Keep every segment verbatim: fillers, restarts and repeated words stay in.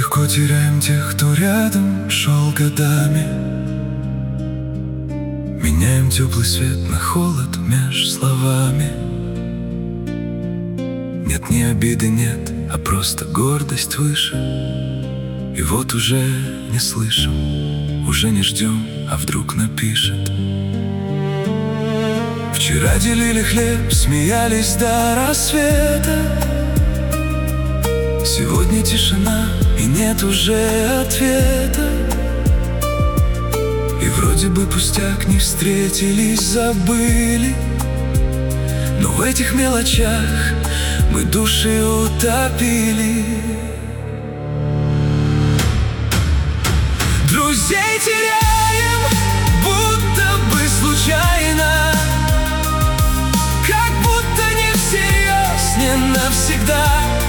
Легко теряем тех, кто рядом шел годами. Меняем теплый свет на холод меж словами. Нет, ни обиды нет, а просто гордость выше. И вот уже не слышим, уже не ждем, а вдруг напишет. Вчера делили хлеб, смеялись до рассвета. Сегодня тишина, и нет уже ответа. И вроде бы пустяк, не встретились, забыли. Но в этих мелочах мы души утопили. Друзей теряем, будто бы случайно, как будто не всерьез, не навсегда.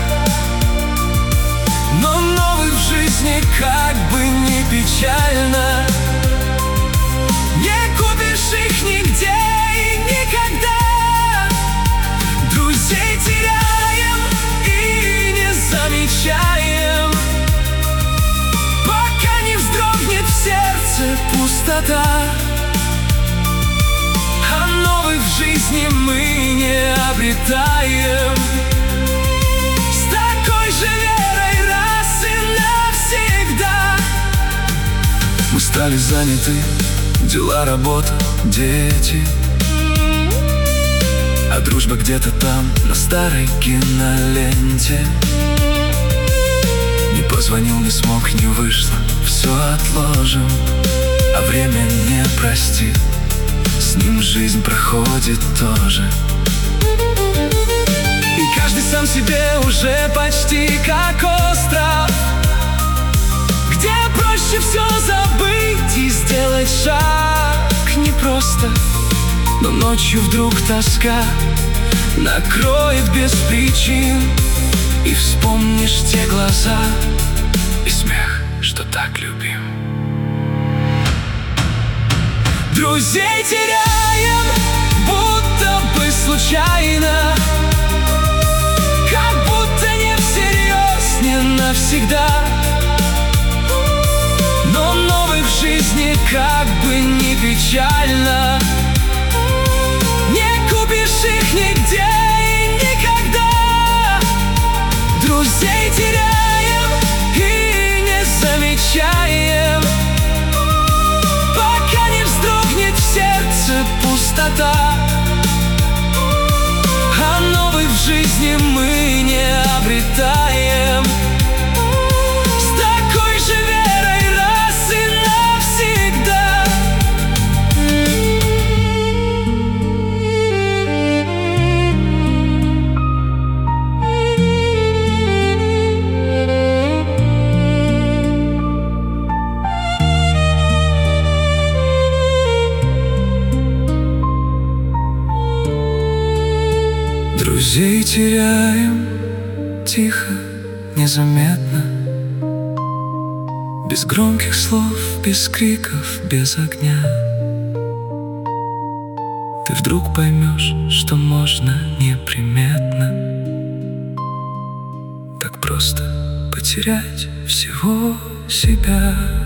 Но новых в жизни, как бы ни печально, не купишь их нигде и никогда. Друзей теряем и не замечаем, пока не вздрогнет в сердце пустота. А новых в жизни мы не обретаем. С такой же верой раз и навсегда мы стали заняты: дела, работа, дети. А дружба где-то там, на старой киноленте. Не позвонил, не смог, не вышло, все отложим. А время не простит, с ним жизнь проходит тоже. И каждый сам себе уже почти как остров, где проще все забыть и сделать шаг непросто. Но ночью вдруг тоска накроет без причин, и вспомнишь те глаза и смех, что так любим. Друзей теряем, будто бы случайно, как будто не всерьез, не навсегда. Но новых в жизни, как бы ни печально, не купишь их нигде и никогда. Друзей теряем и не замечаем, пока не вздрогнет в сердце пустота. А новых в жизни мы не обретаем. С такой же верой раз и навсегда. Друзей теряем тихо, незаметно, без громких слов, без криков, без огня. Ты вдруг поймешь, что можно неприметно так просто потерять всего себя.